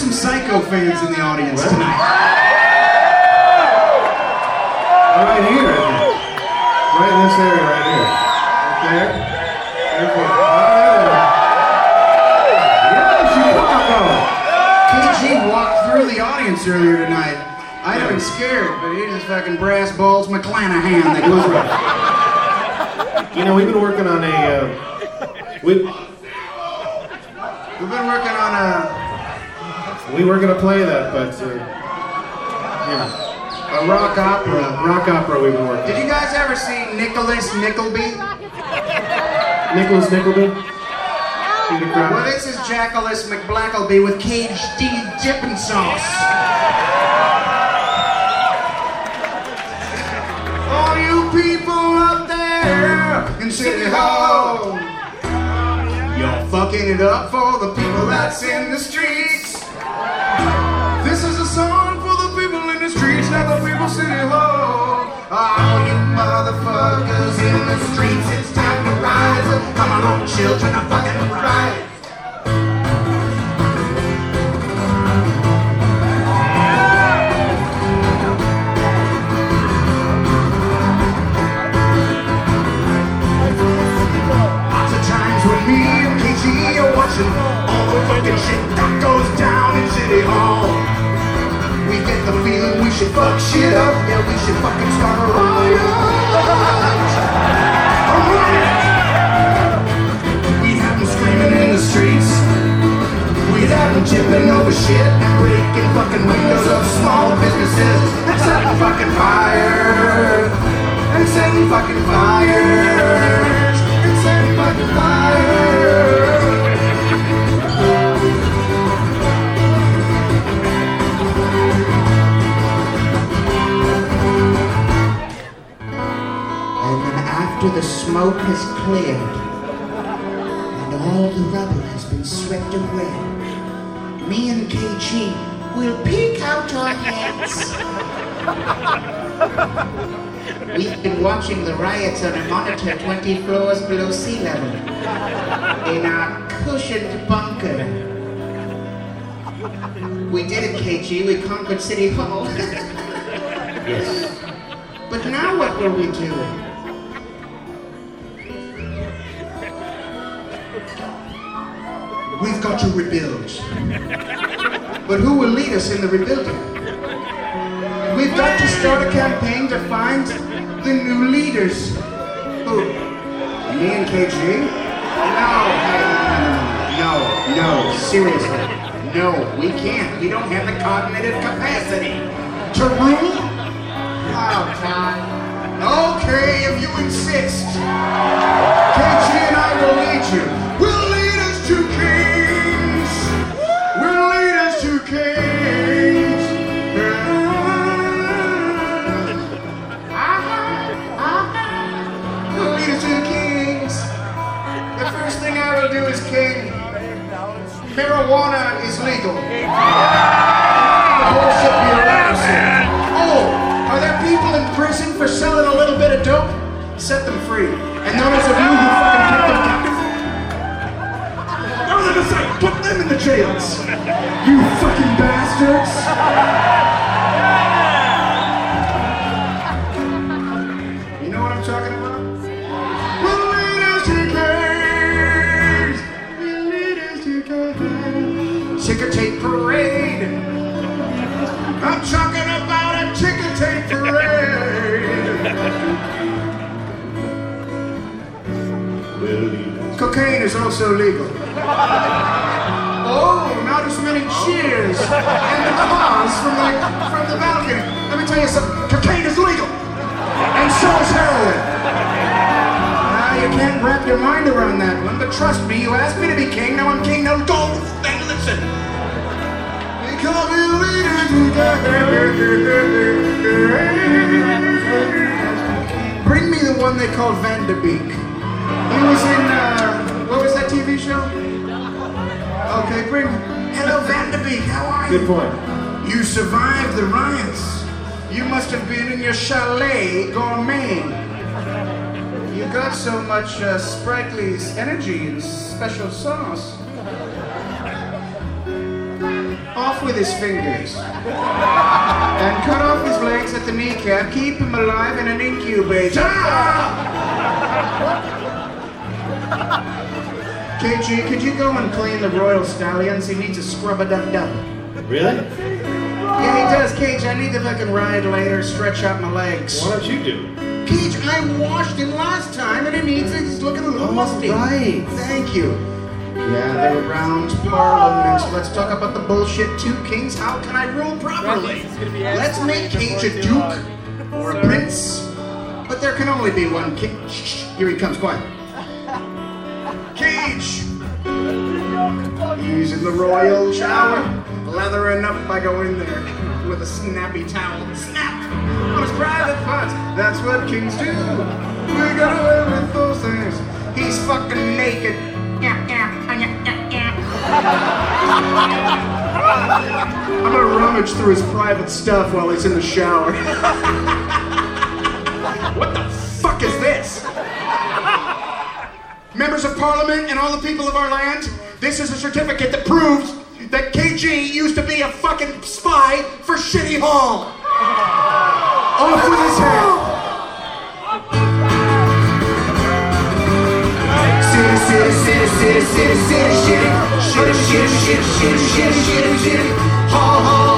some Psycho fans in the audience tonight? Right here, I think. Right in this area right here. Right there. KG walked through the audience earlier tonight. I'd have been scared, but he just fucking brass balls McClanahan that goes right. You know, we've been working on we've been working on we were gonna play that, but a rock opera. Rock opera we've been working. Did you guys ever see Nicholas Nickleby? Nicholas Nickleby? Well, this is Jackalas McBlackleby with Cage D dipping sauce. All you people up there in City Hall, you're fucking it up for the people that's in the streets. This is a song for the people in the streets, not the people City Hall. All you motherfuckers in the streets, it's time to rise up. Come on, children, I'm fucking right. Lots of times when me and KG are watching all the fucking shit that goes down in City Hall, we get the feeling we should fuck shit up. Yeah, we should fucking start a riot. A riot. We'd have them screaming in the streets. We'd have them tipping over shit and breaking fucking windows of small businesses and setting fucking fires. And setting fucking fires. And setting fucking fires. After the smoke has cleared and all the rubble has been swept away, me and KG will peek out our heads. We've been watching the riots on a monitor 20 floors below sea level in our cushioned bunker. We did it, KG. We conquered City Hall. yes. But now what will we do? We've got to rebuild. But who will lead us in the rebuilding? We've got to start a campaign to find the new leaders. Who? Me and KG? No, seriously. No, we can't. We don't have the cognitive capacity to rule. Oh, God. Okay, if you insist. KG and I will lead you. We'll lead us to kings. We'll lead us to kings. We'll lead us to kings. The first thing I will do is king. Marijuana is legal. Oh, are there people in prison for selling a little bit of dope? Set them free. And those of you who fucking kept them captive, throw them aside, put them in the jails. You fucking bastards. You know what I'm talking about? We'll lead us to kings. We'll lead us to kings. Ticker tape parade. I'm talking about a ticker tape parade. Cocaine is also legal. Oh, not as many cheers and applause from the balcony. Let me tell you something. Cocaine is legal, and so is heroin. You can't wrap your mind around that one, but trust me, you asked me to be king. Now I'm king. Now go and listen. Because we leaders bring me the one they call Van de Beek. He was in, what was that TV show? Okay, bring hello, Van de Beek, how are you? Good point. You survived the riots. You must have been in your chalet gourmet. You got so much sprightly energy and special sauce. Off with his fingers. And cut off his legs at the kneecap. Keep him alive in an incubator. KG, could you go and clean the Royal Stallions? He needs a scrub-a-dub-dub. Really? Yeah, he does, Cage. I need to fucking ride later, stretch out my legs. Why don't you do? Cage, I washed him last time and he's looking a little musty. Right. Thank you. Gather around Parliament. Let's talk about the bullshit two kings. How can I rule properly? Let's make Cage a duke or a prince. But there can only be one king. Shh, here he comes, quiet. Cage! He's in the royal shower. Lathering up, I go in there with a snappy towel. Snap! On his private parts. That's what kings do. We got away with those things. He's fucking naked. I'm gonna rummage through his private stuff while he's in the shower. What the fuck is this? Members of Parliament and all the people of our land, this is a certificate that proves that KG used to be a fucking spy for Shitty Hall. Off with his head. Shitty, shitty, shitty, shitty, shitty, shitty, shitty, shitty, shitty, hall, hall.